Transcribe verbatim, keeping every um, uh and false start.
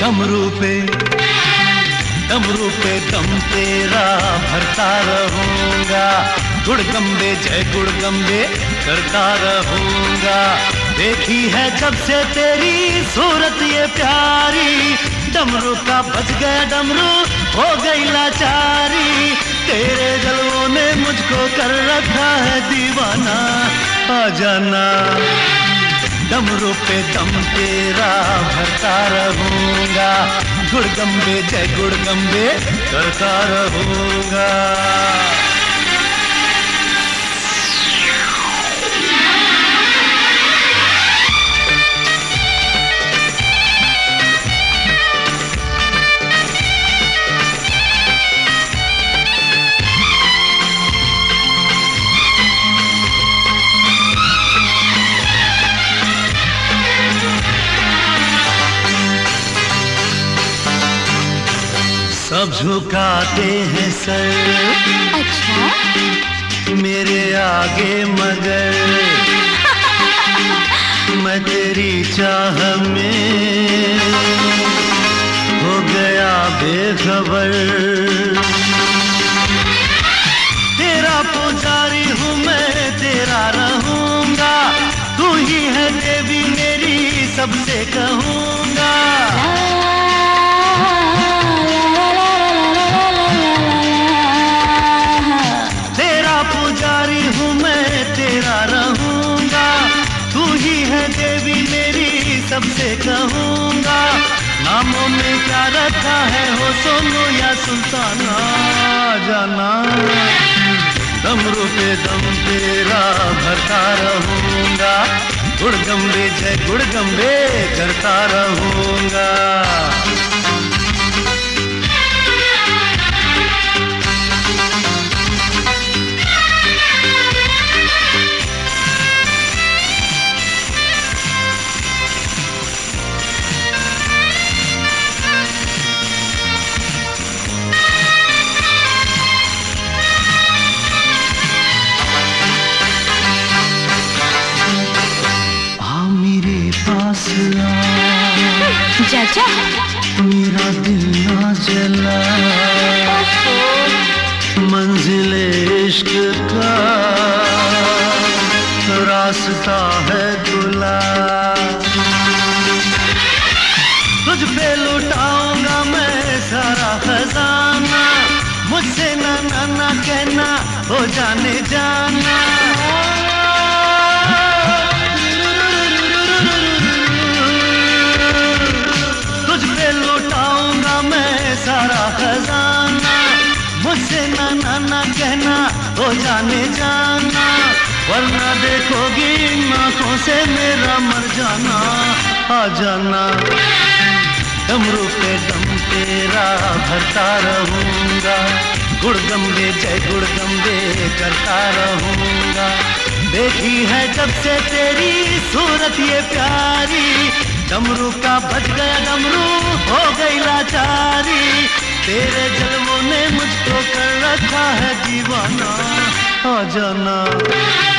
डमरू पे डमरू पे दम तेरा भरता रहूंगा, गुड़गम्बे जय गुड़गम्बे करता रहूंगा। देखी है जब से तेरी सूरत ये प्यारी, डमरू का बज गया डमरू हो गई लाचारी। तेरे जलवों ने मुझको कर रखा है दीवाना, आ जाना डमरू पे दम तेरा भरता रहूंगा, गुड़गम्बे जय गुड़गम्बे करता रहूंगा। सब झुकाते हैं सर, अच्छा मेरे आगे मगर मैं तेरी चाह में हो गया बेखबर। तेरा पुजारी हूँ मैं तेरा रहूंगा, तू ही है देवी मेरी सबसे कहूंगा। सबसे कहूंगा नामों में क्या रखा है, हो सोनू या सुल्ताना, जाना डमरू पे दम तेरा भरता रहूंगा, गुड़गम्बे जय गुड़गम्बे करता रहूंगा। चाचा मेरा दिल ना जला, मंजिले इश्क का रास्ता है खुला। तुझ पे लुटाऊंगा मैं सारा खजाना, मुझसे ना ना ना कहना हो जाने जाना। सारा खजाना मुझसे ना ना ना कहना हो जाने जाना, वरना देखोगी इन आंखों से मेरा मर जाना, आ जाना डमरू पे दम तेरा भरता रहूंगा, गुड़गम्बे जय गुड़गम्बे करता रहूंगा। देखी है जब से तेरी सूरत ये प्यारी, डमरू का बज गया डमरू हो गई लाचारी। तेरे जलवों ने मुझको कर रखा है दीवाना, आ जाना।